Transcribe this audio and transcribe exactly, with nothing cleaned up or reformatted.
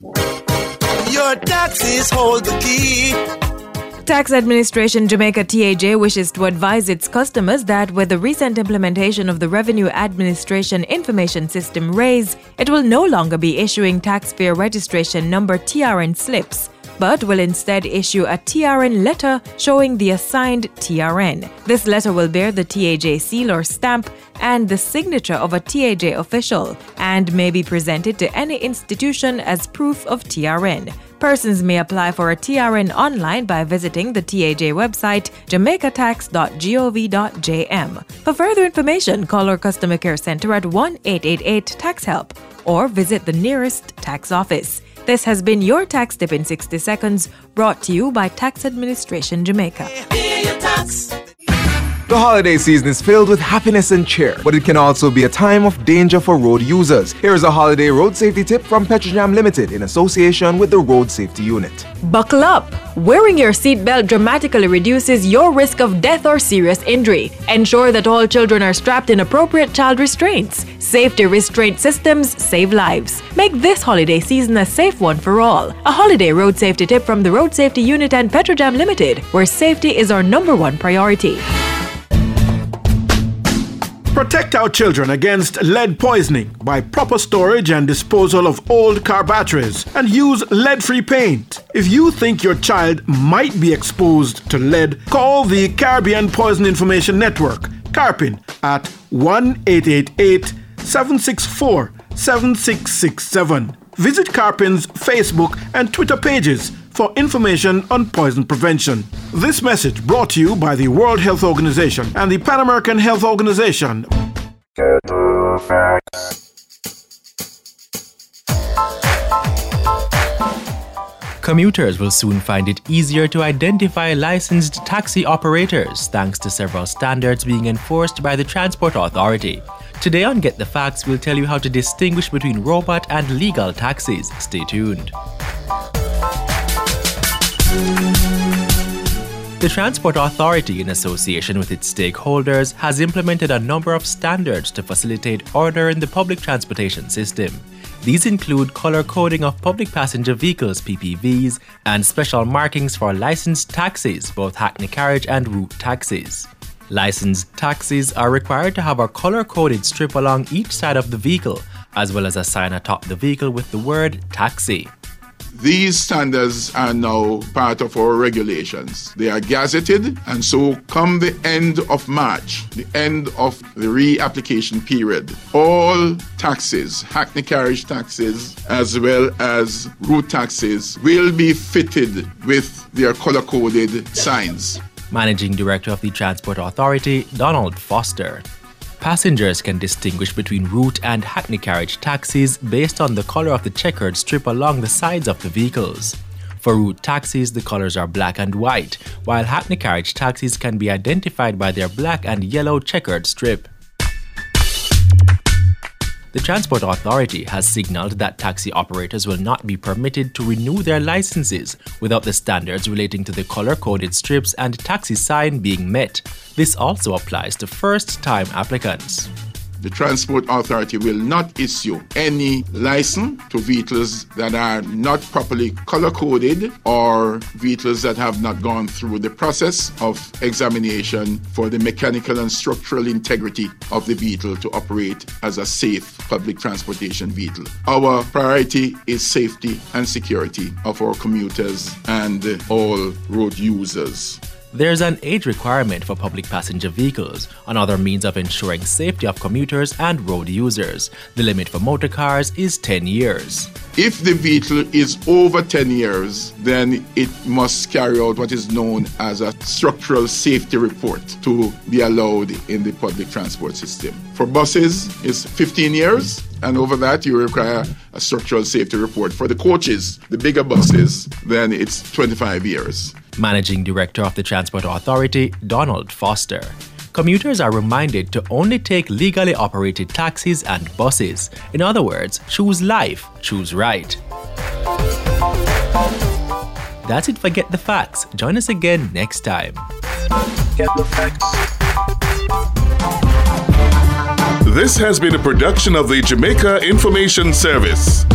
Your taxes hold the key. Tax Administration Jamaica T A J wishes to advise its customers that with the recent implementation of the Revenue Administration Information System RAISE, it will no longer be issuing taxpayer registration number T R N slips, but will instead issue a T R N letter showing the assigned T R N. This letter will bear the T A J seal or stamp and the signature of a T A J official and may be presented to any institution as proof of T R N. Persons may apply for a T R N online by visiting the T A J website jamaica tax dot gov dot j m. For further information, call our customer care center at one eight eight eight tax help or visit the nearest tax office. This has been your Tax Tip in sixty seconds, brought to you by Tax Administration Jamaica. The holiday season is filled with happiness and cheer, but it can also be a time of danger for road users. Here is a holiday road safety tip from Petrojam Limited in association with the Road Safety Unit. Buckle up! Wearing your seatbelt dramatically reduces your risk of death or serious injury. Ensure that all children are strapped in appropriate child restraints. Safety restraint systems save lives. Make this holiday season a safe one for all. A holiday road safety tip from the Road Safety Unit and Petrojam Limited, where safety is our number one priority. Protect our children against lead poisoning by proper storage and disposal of old car batteries and use lead-free paint. If you think your child might be exposed to lead, call the Caribbean Poison Information Network, CARPIN, at one eight eight eight, seven six four, seven six six seven. Visit CARPIN's Facebook and Twitter pages for information on poison prevention. This message brought to you by the World Health Organization and the Pan American Health Organization. Commuters will soon find it easier to identify licensed taxi operators thanks to several standards being enforced by the Transport Authority. Today on Get the Facts, we'll tell you how to distinguish between robot and legal taxis. Stay tuned. The Transport Authority, in association with its stakeholders, has implemented a number of standards to facilitate order in the public transportation system. These include color coding of public passenger vehicles P P Vs and special markings for licensed taxis, both Hackney Carriage and route taxis. Licensed taxis are required to have a color-coded strip along each side of the vehicle, as well as a sign atop the vehicle with the word taxi. These standards are now part of our regulations. They are gazetted, and so come the end of March, the end of the reapplication period, all taxis, Hackney Carriage taxis, as well as route taxis, will be fitted with their color-coded signs. Managing Director of the Transport Authority, Donald Foster. Passengers can distinguish between route and Hackney Carriage taxis based on the color of the checkered strip along the sides of the vehicles. For route taxis, the colors are black and white, while Hackney Carriage taxis can be identified by their black and yellow checkered strip. The Transport Authority has signaled that taxi operators will not be permitted to renew their licenses without the standards relating to the color-coded strips and taxi sign being met. This also applies to first-time applicants. The Transport Authority will not issue any license to vehicles that are not properly color-coded or vehicles that have not gone through the process of examination for the mechanical and structural integrity of the vehicle to operate as a safe public transportation vehicle. Our priority is safety and security of our commuters and all road users. There's an age requirement for public passenger vehicles, another means of ensuring safety of commuters and road users. The limit for motor cars is ten years. If the vehicle is over ten years, then it must carry out what is known as a structural safety report to be allowed in the public transport system. For buses, it's fifteen years, and over that you require a structural safety report. For the coaches, the bigger buses, then it's twenty-five years. Managing Director of the Transport Authority, Donald Foster. Commuters are reminded to only take legally operated taxis and buses. In other words, choose life, choose right. That's it for Get the Facts. Join us again next time. Get the Facts. This has been a production of the Jamaica Information Service.